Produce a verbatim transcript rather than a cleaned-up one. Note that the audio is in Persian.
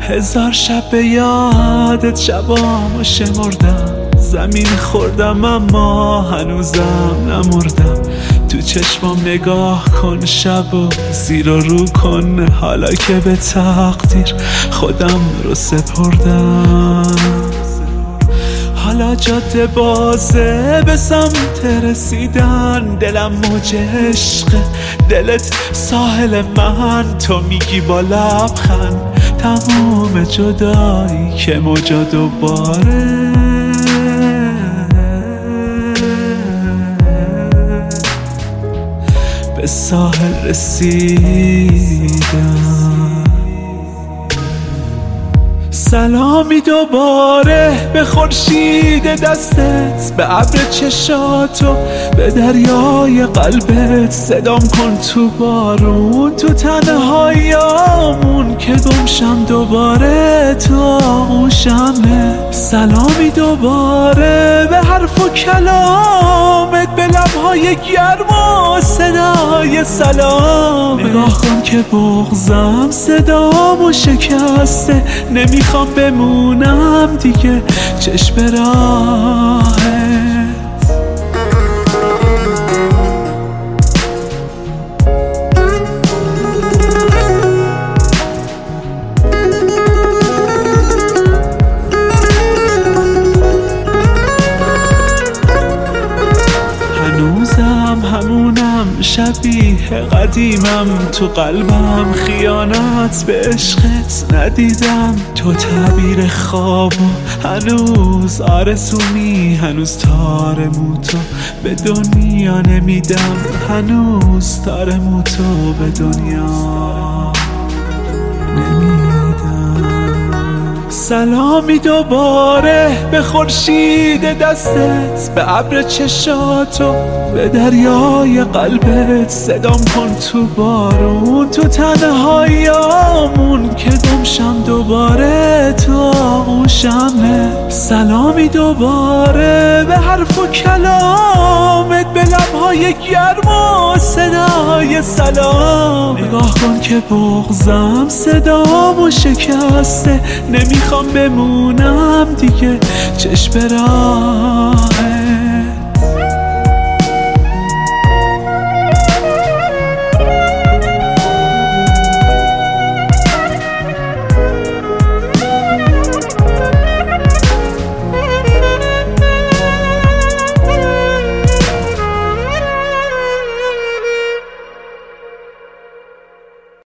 هزار شب به یادت شبامو شمردم، زمین خوردم اما هنوزم نمردم. تو چشمام نگاه کن شب و زیر و رو کن، حالا که به تقدیر خودم رو سپردم. حالا جاده بازه به سمت رسیدن، دلم موج عشق، دلت ساحل من. تو میگی با لبخند تموم جدایی که موجا دوباره به ساحل رسیدن. سلامی دوباره به خورشید دستت، به ابر چشاتو، به دریای قلبت. صدام کن تو بارون، تو تنهاییامون، که گمشم دوباره تو آغوشمه. سلامی دوباره به حرف و کلامت، به لبهای گرم و صدای سلام. نگاه کن که بغضم صدامو شکسته، نمیخوام بمونم دیگه چشم راهت. هنوزم همونم، شبیه قدیمم، تو قلبم خیانت به عشقت ندیدم. تو تعبیر خواب و هنوز آرزومی، هنوز تار موتو به دنیا نمیدم، هنوز تار موتو به دنیا نمیدم. سلامی دوباره به خورشید دستت، به ابر چشاتو، به دریای قلبت. صدام کن تو بارون، تو تنهاییامون، که گمشم دوباره تو آغوشمه. سلامی دوباره به حرف و کلامت، به لبهای گرم و صدای سلام. نگاه کن که بغضم صدامو شکسته، نمیخوام بمونم دیگه چشم راهت.